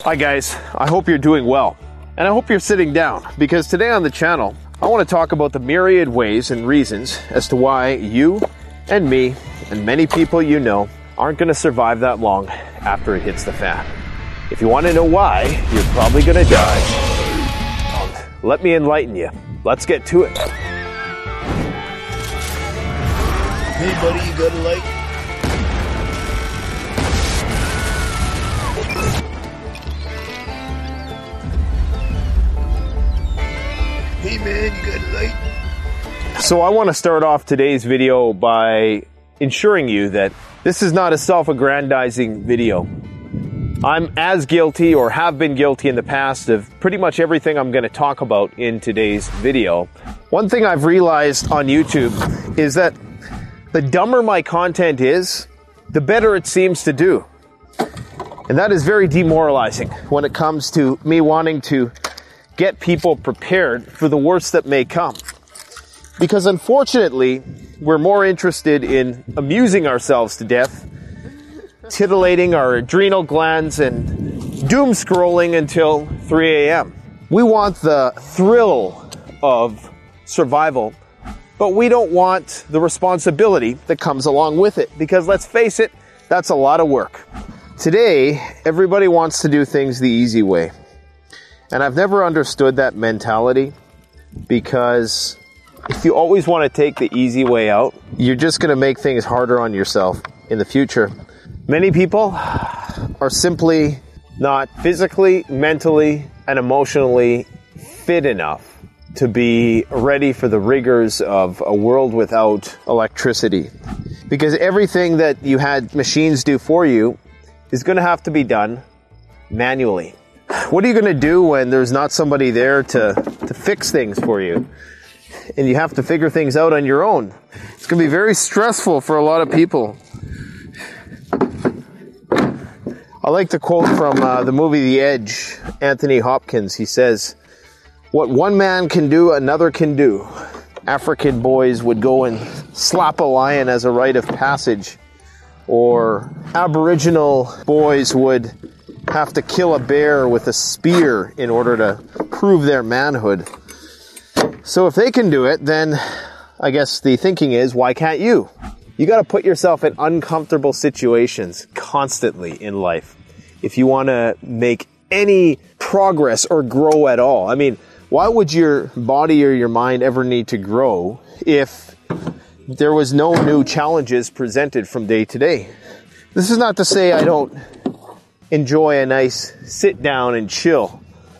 Hi guys, I hope you're doing well. And I hope you're sitting down, because today on the channel, I want to talk about the myriad ways and reasons as to why you and me and many people you know aren't going to survive that long after it hits the fan. If you want to know why, you're probably going to die. Let me enlighten you. Let's get to it. Hey buddy, you got a light? Hey man, you got a light? So I want to start off today's video by ensuring you that this is not a self-aggrandizing video. I'm as guilty or have been guilty in the past of pretty much everything I'm going to talk about in today's video. One thing I've realized on YouTube is that the dumber my content is, the better it seems to do. And that is very demoralizing when it comes to me wanting to get people prepared for the worst that may come. Because unfortunately, we're more interested in amusing ourselves to death, titillating our adrenal glands, and doom scrolling until 3 a.m. We want the thrill of survival, but we don't want the responsibility that comes along with it. Because let's face it, that's a lot of work. Today, everybody wants to do things the easy way. And I've never understood that mentality, because if you always want to take the easy way out, you're just going to make things harder on yourself in the future. Many people are simply not physically, mentally, and emotionally fit enough to be ready for the rigors of a world without electricity. Because everything that you had machines do for you is going to have to be done manually. What are you going to do when there's not somebody there to fix things for you? And you have to figure things out on your own. It's going to be very stressful for a lot of people. I like the quote from the movie The Edge, Anthony Hopkins. He says, "What one man can do, another can do." African boys would go and slap a lion as a rite of passage. Or Aboriginal boys would have to kill a bear with a spear in order to prove their manhood. So if they can do it, then I guess the thinking is, why can't you? You got to put yourself in uncomfortable situations constantly in life if you want to make any progress or grow at all. I mean, why would your body or your mind ever need to grow if there was no new challenges presented from day to day? This is not to say I don't enjoy a nice sit down and chill,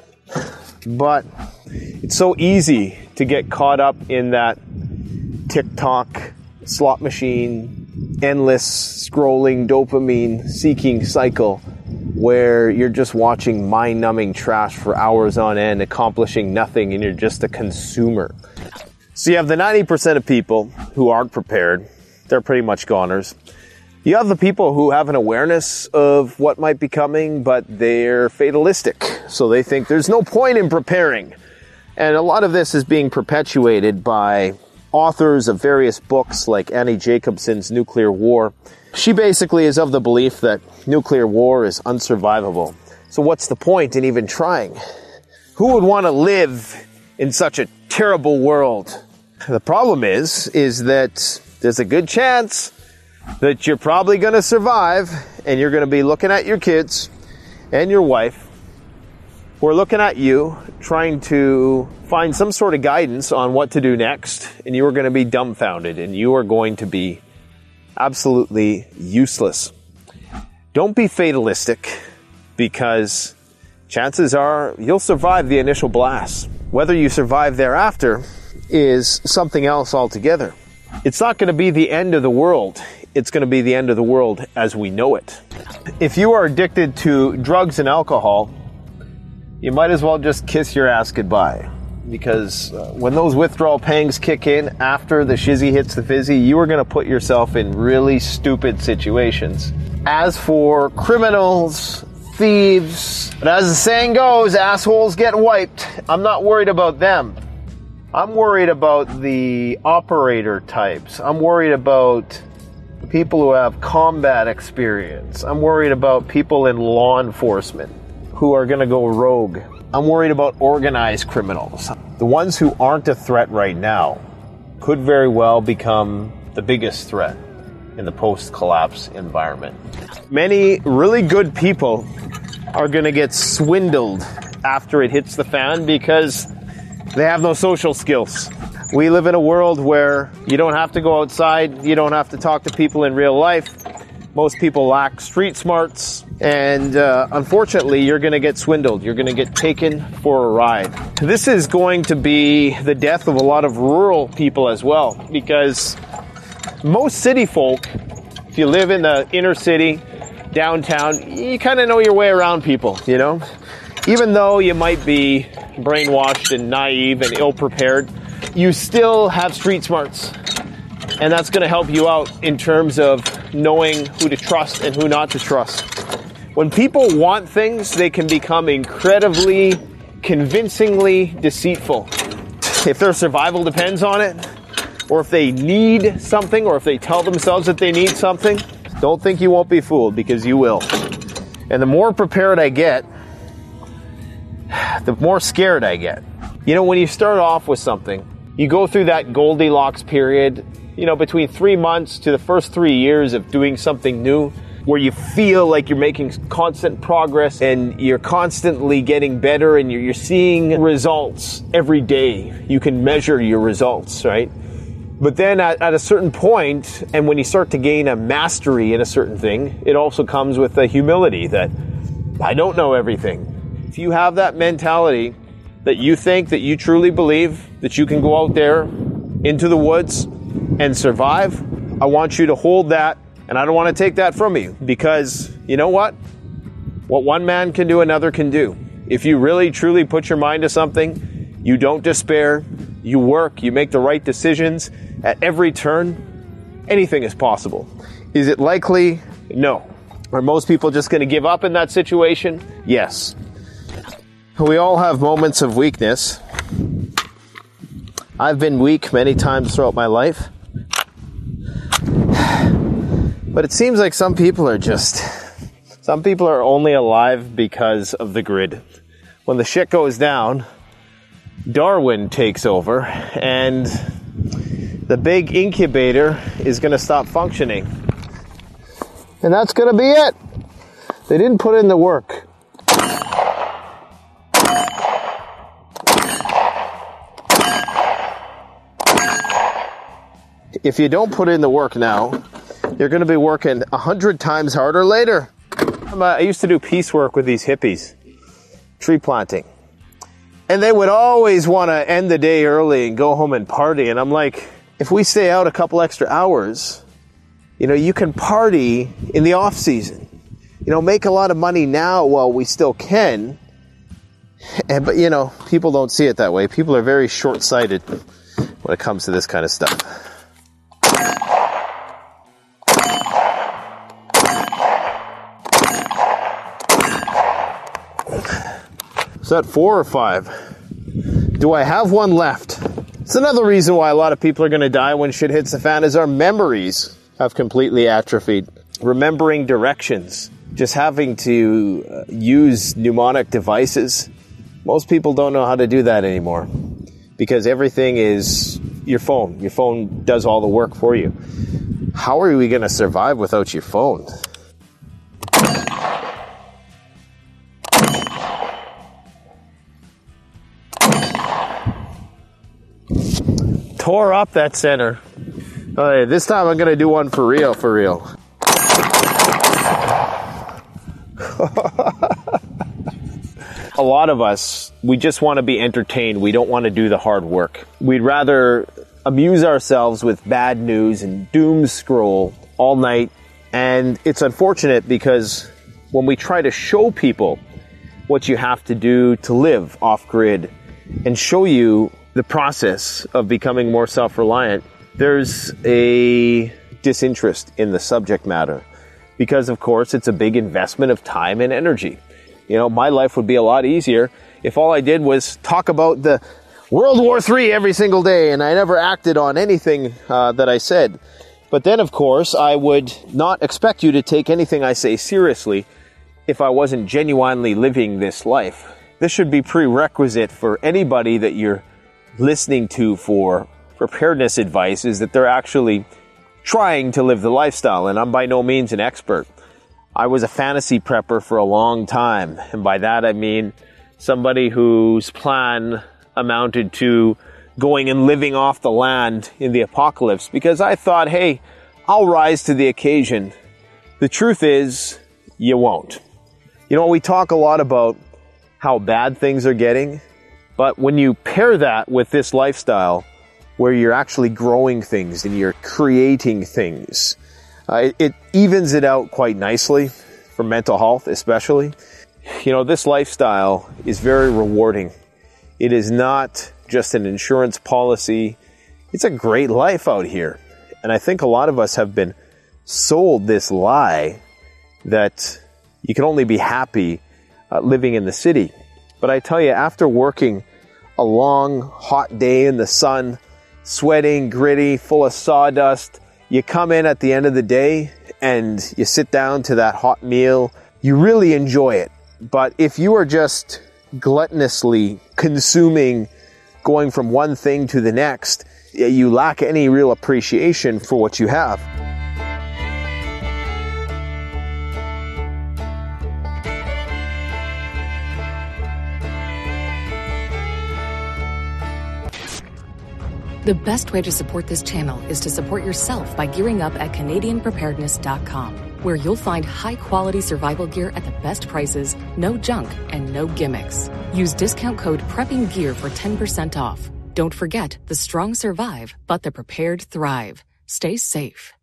but it's so easy to get caught up in that TikTok, slot machine, endless scrolling, dopamine seeking cycle where you're just watching mind-numbing trash for hours on end, accomplishing nothing, and you're just a consumer. So you have the 90% of people who aren't prepared. They're pretty much goners. You have the people who have an awareness of what might be coming, but they're fatalistic. So they think there's no point in preparing. And a lot of this is being perpetuated by authors of various books like Annie Jacobsen's Nuclear War. She basically is of the belief that nuclear war is unsurvivable. So what's the point in even trying? Who would want to live in such a terrible world? The problem is that there's a good chance that you're probably going to survive, and you're going to be looking at your kids and your wife, who are looking at you, trying to find some sort of guidance on what to do next, and you are going to be dumbfounded, and you are going to be absolutely useless. Don't be fatalistic, because chances are you'll survive the initial blast. Whether you survive thereafter is something else altogether. It's not going to be the end of the world. It's going to be the end of the world as we know it. If you are addicted to drugs and alcohol, you might as well just kiss your ass goodbye. Because when those withdrawal pangs kick in after the shizzy hits the fizzy, you are going to put yourself in really stupid situations. As for criminals, thieves, but as the saying goes, assholes get wiped. I'm not worried about them. I'm worried about the operator types. I'm worried about people who have combat experience. I'm worried about people in law enforcement who are going to go rogue. I'm worried about organized criminals. The ones who aren't a threat right now could very well become the biggest threat in the post-collapse environment. Many really good people are going to get swindled after it hits the fan because they have no social skills. We live in a world where you don't have to go outside, you don't have to talk to people in real life. Most people lack street smarts, and unfortunately, you're going to get swindled. You're going to get taken for a ride. This is going to be the death of a lot of rural people as well, because most city folk, if you live in the inner city, downtown, you kind of know your way around people, you know? Even though you might be brainwashed and naive and ill-prepared, you still have street smarts. And that's going to help you out in terms of knowing who to trust and who not to trust. When people want things, they can become incredibly, convincingly deceitful. If their survival depends on it, or if they need something, or if they tell themselves that they need something, don't think you won't be fooled, because you will. And the more prepared I get, the more scared I get. You know, when you start off with something, you go through that Goldilocks period, you know, between 3 months to the first 3 years of doing something new, where you feel like you're making constant progress and you're constantly getting better and you're seeing results every day. You can measure your results, right? But then at a certain point, and when you start to gain a mastery in a certain thing, it also comes with a humility that I don't know everything. If you have that mentality that you think that you truly believe that you can go out there into the woods and survive, I want you to hold that, and I don't want to take that from you, because you know what? What one man can do, another can do. If you really truly put your mind to something, you don't despair, you work, you make the right decisions at every turn, anything is possible. Is it likely? No. Are most people just going to give up in that situation? Yes. We all have moments of weakness. I've been weak many times throughout my life. But it seems like some people are only alive because of the grid. When the shit goes down, Darwin takes over, and the big incubator is going to stop functioning. And that's going to be it. They didn't put in the work. If you don't put in the work now, you're going to be working 100 times harder later. I used to do piecework with these hippies, tree planting. And they would always want to end the day early and go home and party. And I'm like, if we stay out a couple extra hours, you know, you can party in the off season. You know, make a lot of money now while we still can. But, you know, people don't see it that way. People are very short-sighted when it comes to this kind of stuff. Is that 4 or 5? Do I have one left? It's another reason why a lot of people are going to die when shit hits the fan is our memories have completely atrophied. Remembering directions, just having to use mnemonic devices. Most people don't know how to do that anymore because everything is your phone. Your phone does all the work for you. How are we going to survive without your phone? Tore up that center. This time I'm going to do one for real, for real. A lot of us, we just want to be entertained. We don't want to do the hard work. We'd rather amuse ourselves with bad news and doom scroll all night. And it's unfortunate because when we try to show people what you have to do to live off-grid and show you the process of becoming more self-reliant, there's a disinterest in the subject matter because, of course, it's a big investment of time and energy. You know, my life would be a lot easier if all I did was talk about the World War III every single day and I never acted on anything that I said. But then, of course, I would not expect you to take anything I say seriously if I wasn't genuinely living this life. This should be prerequisite for anybody that you're listening to for preparedness advice, is that they're actually trying to live the lifestyle. And I'm by no means an expert. I was a fantasy prepper for a long time. And by that I mean somebody whose plan amounted to going and living off the land in the apocalypse, because I thought, hey, I'll rise to the occasion. The truth is, you won't. You know, we talk a lot about how bad things are getting, but when you pair that with this lifestyle where you're actually growing things and you're creating things, it evens it out quite nicely for mental health especially. You know, this lifestyle is very rewarding. It is not just an insurance policy. It's a great life out here. And I think a lot of us have been sold this lie that you can only be happy living in the city. But I tell you, after working a long, hot day in the sun, sweating, gritty, full of sawdust, you come in at the end of the day and you sit down to that hot meal. You really enjoy it. But if you are just gluttonously consuming, going from one thing to the next, you lack any real appreciation for what you have. The best way to support this channel is to support yourself by gearing up at CanadianPreparedness.com, where you'll find high-quality survival gear at the best prices, no junk, and no gimmicks. Use discount code PREPPINGGEAR for 10% off. Don't forget, the strong survive, but the prepared thrive. Stay safe.